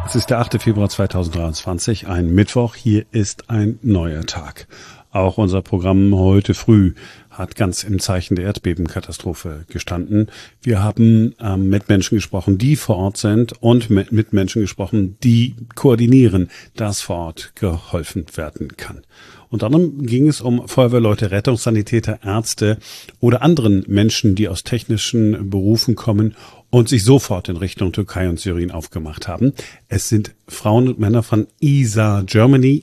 Es ist der 8. Februar 2023, ein Mittwoch. Hier ist ein neuer Tag. Auch unser Programm heute früh hat ganz im Zeichen der Erdbebenkatastrophe gestanden. Wir haben mit Menschen gesprochen, die vor Ort sind und mit Menschen gesprochen, die koordinieren, dass vor Ort geholfen werden kann. Unter anderem ging es um Feuerwehrleute, Rettungssanitäter, Ärzte oder anderen Menschen, die aus technischen Berufen kommen und sich sofort in Richtung Türkei und Syrien aufgemacht haben. Es sind Frauen und Männer von ISAR Germany,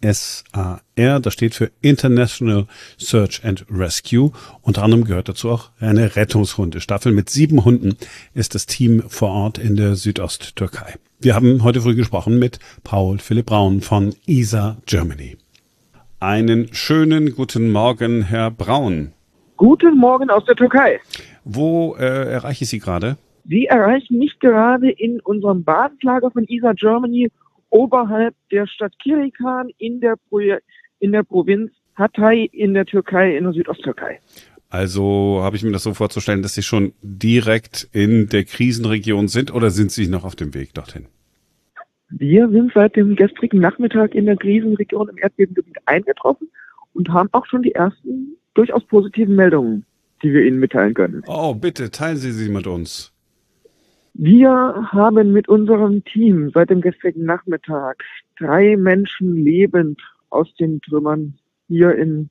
ISAR, das steht für International Search and Rescue. Unter anderem gehört dazu auch eine Rettungshundestaffel. Mit 7 Hunden ist das Team vor Ort in der Südosttürkei. Wir haben heute früh gesprochen mit Paul Philipp Braun von ISAR Germany. Einen schönen guten Morgen, Herr Braun. Guten Morgen aus der Türkei. Wo erreiche ich Sie gerade? Sie erreichen mich gerade in unserem Basislager von ISAR Germany oberhalb der Stadt Kirikan in der Provinz Hatay in der Türkei, in der Südosttürkei. Also habe ich mir das so vorzustellen, dass Sie schon direkt in der Krisenregion sind oder sind Sie noch auf dem Weg dorthin? Wir sind seit dem gestrigen Nachmittag in der Krisenregion im Erdbebengebiet eingetroffen und haben auch schon die ersten durchaus positiven Meldungen, die wir Ihnen mitteilen können. Oh, bitte, teilen Sie sie mit uns. Wir haben mit unserem Team seit dem gestrigen Nachmittag 3 Menschen lebend aus den Trümmern hier in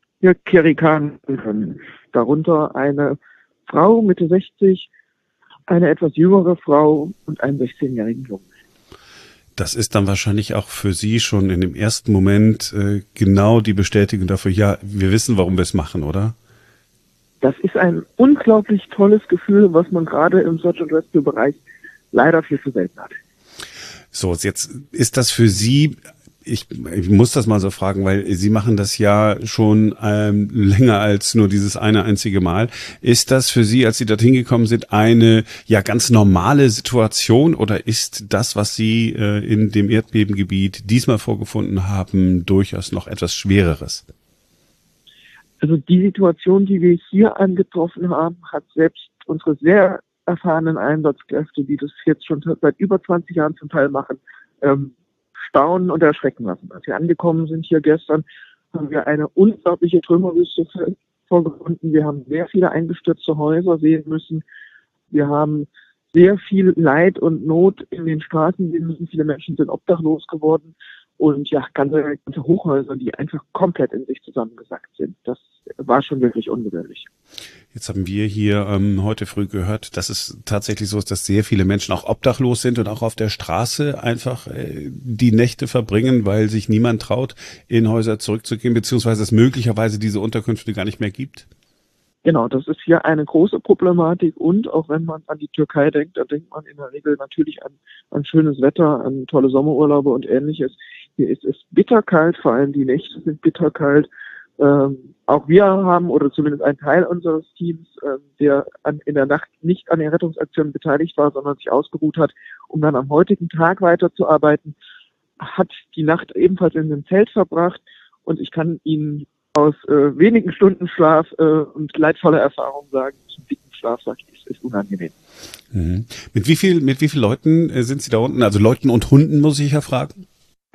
Kirikan können. Darunter eine Frau Mitte 60, eine etwas jüngere Frau und einen 16-jährigen Jungen. Das ist dann wahrscheinlich auch für Sie schon in dem ersten Moment genau die Bestätigung dafür, ja, wir wissen, warum wir es machen, oder? Das ist ein unglaublich tolles Gefühl, was man gerade im Search and Rescue Bereich leider viel zu selten hat. So, jetzt ist das für Sie, ich muss das mal so fragen, weil Sie machen das ja schon länger als nur dieses eine einzige Mal. Ist das für Sie, als Sie dorthin gekommen sind, eine ja ganz normale Situation oder ist das, was Sie in dem Erdbebengebiet diesmal vorgefunden haben, durchaus noch etwas Schwereres? Also die Situation, die wir hier angetroffen haben, hat selbst unsere sehr erfahrenen Einsatzkräfte, die das jetzt schon seit über 20 Jahren zum Teil machen, staunen und erschrecken lassen. Als wir angekommen sind hier gestern, haben wir eine unglaubliche Trümmerwüste vorgefunden. Wir haben sehr viele eingestürzte Häuser sehen müssen. Wir haben sehr viel Leid und Not in den Straßen sehen müssen. Viele Menschen sind obdachlos geworden. Und ja, ganze Hochhäuser, die einfach komplett in sich zusammengesackt sind. Das war schon wirklich ungewöhnlich. Jetzt haben wir hier heute früh gehört, dass es tatsächlich so ist, dass sehr viele Menschen auch obdachlos sind und auch auf der Straße einfach die Nächte verbringen, weil sich niemand traut, in Häuser zurückzugehen, beziehungsweise es möglicherweise diese Unterkünfte gar nicht mehr gibt. Genau, das ist hier eine große Problematik und auch wenn man an die Türkei denkt, da denkt man in der Regel natürlich an schönes Wetter, an tolle Sommerurlaube und Ähnliches. Hier ist es bitterkalt, vor allem die Nächte sind bitterkalt. Auch wir haben, oder zumindest ein Teil unseres Teams, der in der Nacht nicht an den Rettungsaktionen beteiligt war, sondern sich ausgeruht hat, um dann am heutigen Tag weiterzuarbeiten, hat die Nacht ebenfalls in dem Zelt verbracht und ich kann Ihnen aus wenigen Stunden Schlaf und leidvoller Erfahrung sagen, zum dicken Schlafsack ist unangenehm. Mhm. Mit wie viel Leuten sind Sie da unten? Also Leuten und Hunden, muss ich ja fragen.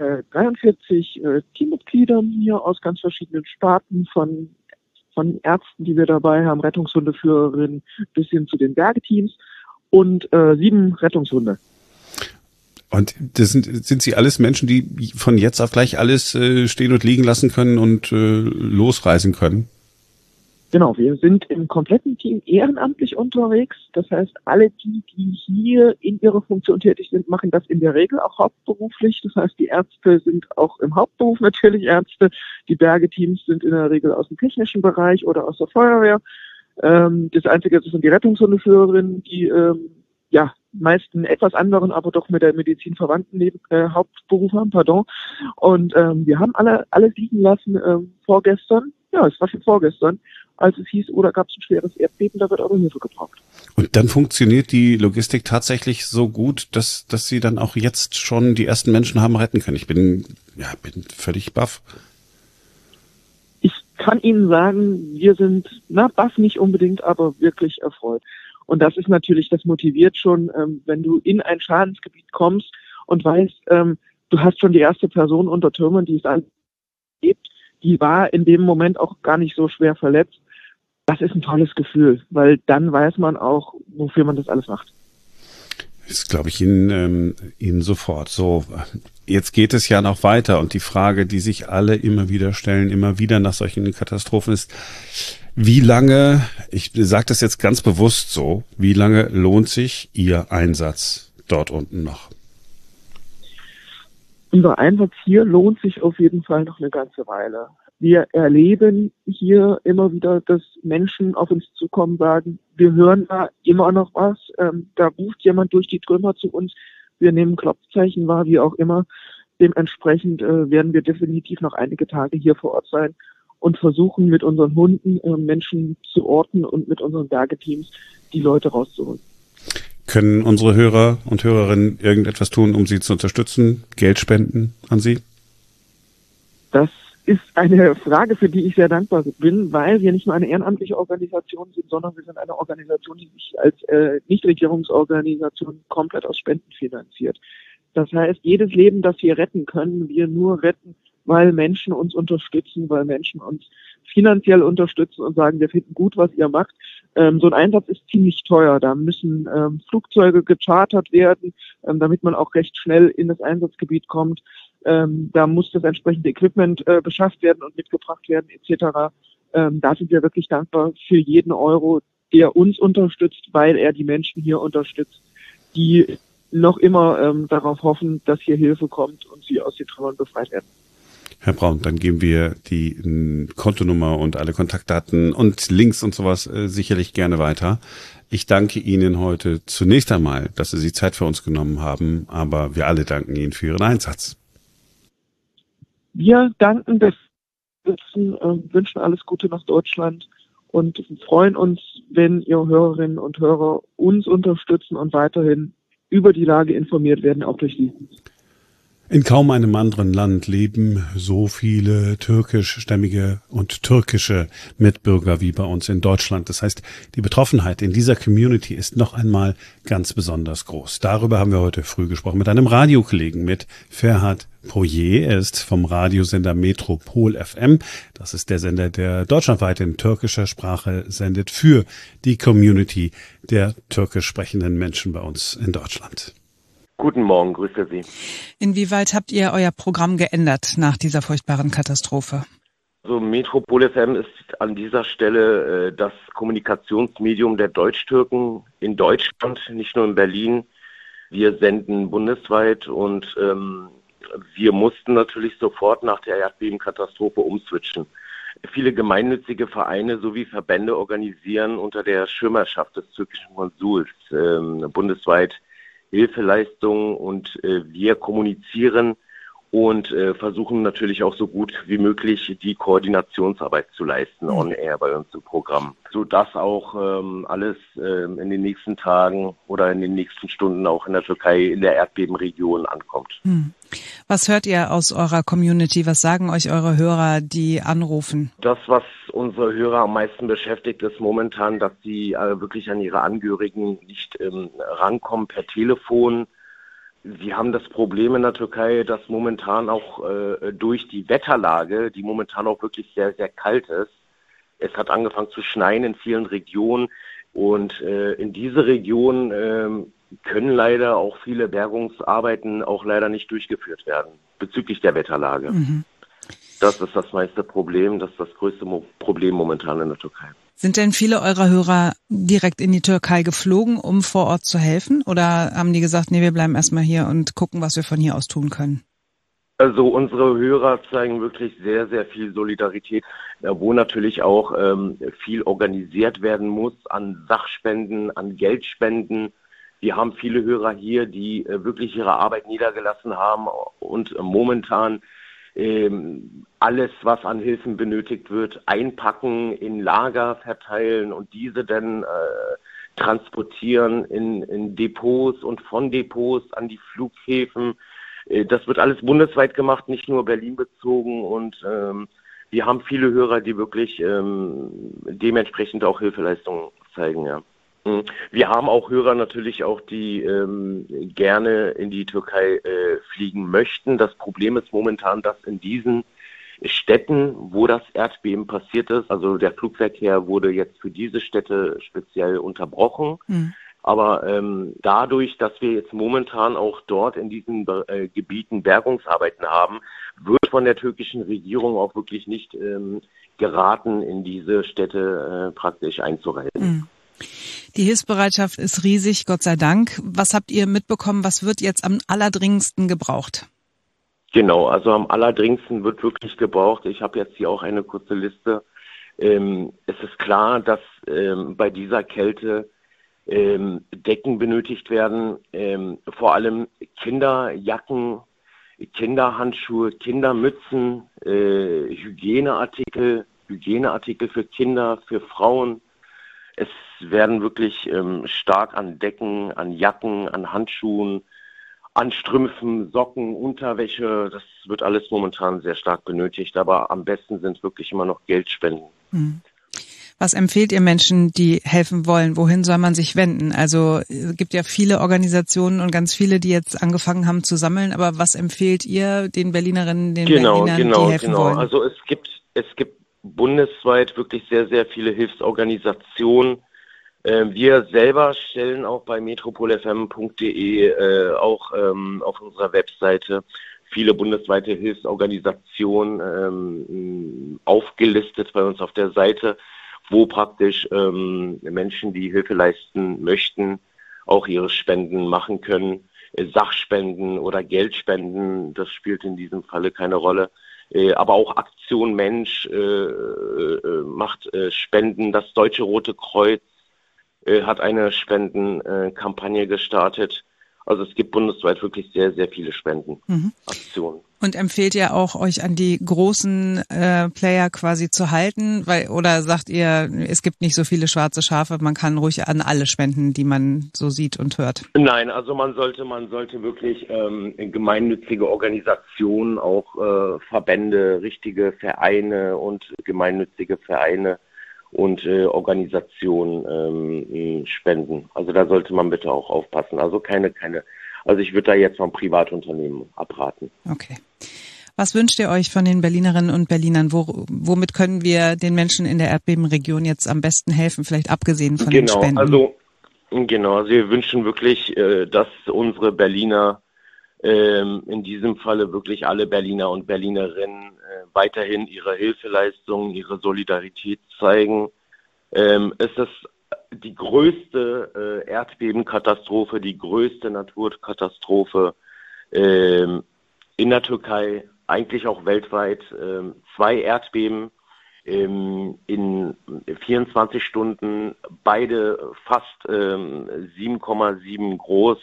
43 Teammitgliedern hier aus ganz verschiedenen Sparten, von Ärzten, die wir dabei haben, Rettungshundeführerinnen bis hin zu den Bergeteams und 7 Rettungshunde. Und das sind Sie alles Menschen, die von jetzt auf gleich alles stehen und liegen lassen können und losreisen können? Genau, wir sind im kompletten Team ehrenamtlich unterwegs. Das heißt, alle die hier in ihrer Funktion tätig sind, machen das in der Regel auch hauptberuflich. Das heißt, die Ärzte sind auch im Hauptberuf natürlich Ärzte. Die Bergeteams sind in der Regel aus dem technischen Bereich oder aus der Feuerwehr. Das Einzige, das sind die Rettungshundeführerinnen, die meist einen etwas anderen, aber doch mit der Medizin verwandten Hauptberuf haben. Und wir haben alles liegen lassen vorgestern. Ja, es war schon vorgestern, als es hieß, da gab es ein schweres Erdbeben, da wird eure Hilfe gebraucht. Und dann funktioniert die Logistik tatsächlich so gut, dass Sie dann auch jetzt schon die ersten Menschen haben retten können. Ich bin völlig baff. Ich kann Ihnen sagen, wir sind, baff nicht unbedingt, aber wirklich erfreut. Und das ist natürlich, das motiviert schon, wenn du in ein Schadensgebiet kommst und weißt, du hast schon die erste Person unter Türmen, die es gibt, die war in dem Moment auch gar nicht so schwer verletzt. Das ist ein tolles Gefühl, weil dann weiß man auch, wofür man das alles macht. Das glaube ich Ihnen sofort. So, jetzt geht es ja noch weiter und die Frage, die sich alle immer wieder stellen, immer wieder nach solchen Katastrophen ist, wie lange, ich sage das jetzt ganz bewusst so, wie lange lohnt sich Ihr Einsatz dort unten noch? Unser Einsatz hier lohnt sich auf jeden Fall noch eine ganze Weile. Wir erleben hier immer wieder, dass Menschen auf uns zukommen, sagen, wir hören da immer noch was, da ruft jemand durch die Trümmer zu uns, wir nehmen Klopfzeichen wahr, wie auch immer. Dementsprechend werden wir definitiv noch einige Tage hier vor Ort sein und versuchen mit unseren Hunden Menschen zu orten und mit unseren Bergeteams die Leute rauszuholen. Können unsere Hörer und Hörerinnen irgendetwas tun, um Sie zu unterstützen? Geld spenden an Sie? Das ist eine Frage, für die ich sehr dankbar bin, weil wir nicht nur eine ehrenamtliche Organisation sind, sondern wir sind eine Organisation, die sich als Nichtregierungsorganisation komplett aus Spenden finanziert. Das heißt, jedes Leben, das wir retten, können wir nur retten, weil Menschen uns unterstützen, weil Menschen uns finanziell unterstützen und sagen, wir finden gut, was ihr macht. So ein Einsatz ist ziemlich teuer. Da müssen Flugzeuge gechartert werden, damit man auch recht schnell in das Einsatzgebiet kommt. Da muss das entsprechende Equipment beschafft werden und mitgebracht werden etc. Da sind wir wirklich dankbar für jeden Euro, der uns unterstützt, weil er die Menschen hier unterstützt, die noch immer darauf hoffen, dass hier Hilfe kommt und sie aus den Trümmern befreit werden. Herr Braun, dann geben wir die Kontonummer und alle Kontaktdaten und Links und sowas sicherlich gerne weiter. Ich danke Ihnen heute zunächst einmal, dass Sie sich Zeit für uns genommen haben, aber wir alle danken Ihnen für Ihren Einsatz. Wir danken das wünschen alles Gute nach Deutschland und freuen uns, wenn Ihr Hörerinnen und Hörer uns unterstützen und weiterhin über die Lage informiert werden, auch durch Sie. In kaum einem anderen Land leben so viele türkischstämmige und türkische Mitbürger wie bei uns in Deutschland. Das heißt, die Betroffenheit in dieser Community ist noch einmal ganz besonders groß. Darüber haben wir heute früh gesprochen mit einem Radiokollegen, mit Ferhat Poyer. Er ist vom Radiosender Metropol FM. Das ist der Sender, der deutschlandweit in türkischer Sprache sendet für die Community der türkisch sprechenden Menschen bei uns in Deutschland. Guten Morgen, grüße Sie. Inwieweit habt ihr euer Programm geändert nach dieser furchtbaren Katastrophe? Also Metropol FM ist an dieser Stelle das Kommunikationsmedium der Deutsch-Türken in Deutschland, nicht nur in Berlin. Wir senden bundesweit und wir mussten natürlich sofort nach der Erdbebenkatastrophe umswitchen. Viele gemeinnützige Vereine sowie Verbände organisieren unter der Schirmherrschaft des türkischen Konsuls bundesweit Hilfeleistungen und wir kommunizieren und versuchen natürlich auch so gut wie möglich die Koordinationsarbeit zu leisten on air bei uns im Programm, sodass auch alles in den nächsten Tagen oder in den nächsten Stunden auch in der Türkei in der Erdbebenregion ankommt. Was hört ihr aus eurer Community? Was sagen euch eure Hörer, die anrufen? Das, was unsere Hörer am meisten beschäftigt, ist momentan, dass sie wirklich an ihre Angehörigen nicht rankommen per Telefon. Sie haben das Problem in der Türkei, dass momentan auch durch die Wetterlage, die momentan auch wirklich sehr, sehr kalt ist, es hat angefangen zu schneien in vielen Regionen und in diese Region können leider auch viele Bergungsarbeiten auch leider nicht durchgeführt werden bezüglich der Wetterlage. Das ist das meiste Problem, das ist das größte Problem momentan in der Türkei. Sind denn viele eurer Hörer direkt in die Türkei geflogen, um vor Ort zu helfen? Oder haben die gesagt, nee, wir bleiben erstmal hier und gucken, was wir von hier aus tun können? Also unsere Hörer zeigen wirklich sehr, sehr viel Solidarität, wo natürlich auch viel organisiert werden muss an Sachspenden, an Geldspenden. Wir haben viele Hörer hier, die wirklich ihre Arbeit niedergelassen haben und momentan alles, was an Hilfen benötigt wird, einpacken, in Lager verteilen und diese dann transportieren in Depots und von Depots an die Flughäfen. Das wird alles bundesweit gemacht, nicht nur Berlin bezogen und wir haben viele Hörer, die wirklich dementsprechend auch Hilfeleistungen zeigen, ja. Wir haben auch Hörer natürlich auch, die gerne in die Türkei fliegen möchten. Das Problem ist momentan, dass in diesen Städten, wo das Erdbeben passiert ist, also der Flugverkehr wurde jetzt für diese Städte speziell unterbrochen. Aber dadurch, dass wir jetzt momentan auch dort in diesen Gebieten Bergungsarbeiten haben, wird von der türkischen Regierung auch wirklich nicht geraten, in diese Städte praktisch einzureisen. Die Hilfsbereitschaft ist riesig, Gott sei Dank. Was habt ihr mitbekommen? Was wird jetzt am allerdringendsten gebraucht? Genau, also am allerdringendsten wird wirklich gebraucht. Ich habe jetzt hier auch eine kurze Liste. Es ist klar, dass bei dieser Kälte Decken benötigt werden, vor allem Kinderjacken, Kinderhandschuhe, Kindermützen, Hygieneartikel für Kinder, für Frauen. Es werden wirklich stark an Decken, an Jacken, an Handschuhen, an Strümpfen, Socken, Unterwäsche, das wird alles momentan sehr stark benötigt, aber am besten sind wirklich immer noch Geldspenden. Was empfehlt ihr Menschen, die helfen wollen? Wohin soll man sich wenden? Also es gibt ja viele Organisationen und ganz viele, die jetzt angefangen haben zu sammeln, aber was empfehlt ihr den Berlinerinnen, den Berlinern, die helfen wollen? Also es gibt bundesweit wirklich sehr, sehr viele Hilfsorganisationen. Wir selber stellen auch bei metropolfm.de auch auf unserer Webseite viele bundesweite Hilfsorganisationen aufgelistet bei uns auf der Seite, wo praktisch Menschen, die Hilfe leisten möchten, auch ihre Spenden machen können. Sachspenden oder Geldspenden, das spielt in diesem Falle keine Rolle. Aber auch Aktion Mensch macht Spenden. Das Deutsche Rote Kreuz hat eine Spendenkampagne gestartet. Also es gibt bundesweit wirklich sehr, sehr viele Spendenaktionen. Und empfehlt ihr auch, euch an die großen Player quasi zu halten? Oder sagt ihr, es gibt nicht so viele schwarze Schafe, man kann ruhig an alle spenden, die man so sieht und hört? Nein, also man sollte wirklich gemeinnützige Organisationen, auch Verbände, richtige Vereine und gemeinnützige Vereine und Organisationen spenden. Also da sollte man bitte auch aufpassen. Also also ich würde da jetzt vom Privatunternehmen abraten. Okay. Was wünscht ihr euch von den Berlinerinnen und Berlinern? Womit können wir den Menschen in der Erdbebenregion jetzt am besten helfen, vielleicht abgesehen von den Spenden? Also wir wünschen wirklich, dass unsere Berliner, in diesem Falle wirklich alle Berliner und Berlinerinnen weiterhin ihre Hilfeleistungen, ihre Solidarität zeigen. Es ist die größte Erdbebenkatastrophe, die größte Naturkatastrophe in der Türkei, eigentlich auch weltweit. 2 Erdbeben in 24 Stunden, beide fast 7,7 groß.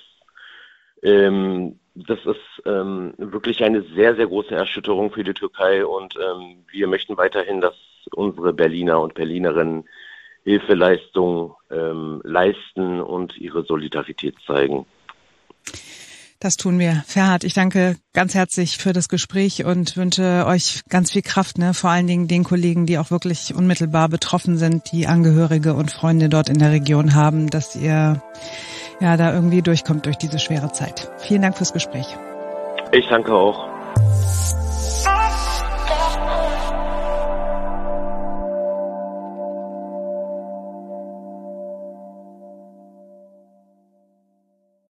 Das ist wirklich eine sehr, sehr große Erschütterung für die Türkei und wir möchten weiterhin, dass unsere Berliner und Berlinerinnen Hilfeleistung leisten und ihre Solidarität zeigen. Das tun wir. Ferhat, ich danke ganz herzlich für das Gespräch und wünsche euch ganz viel Kraft, vor allen Dingen den Kollegen, die auch wirklich unmittelbar betroffen sind, die Angehörige und Freunde dort in der Region haben, dass ihr da irgendwie durchkommt durch diese schwere Zeit. Vielen Dank fürs Gespräch. Ich danke auch.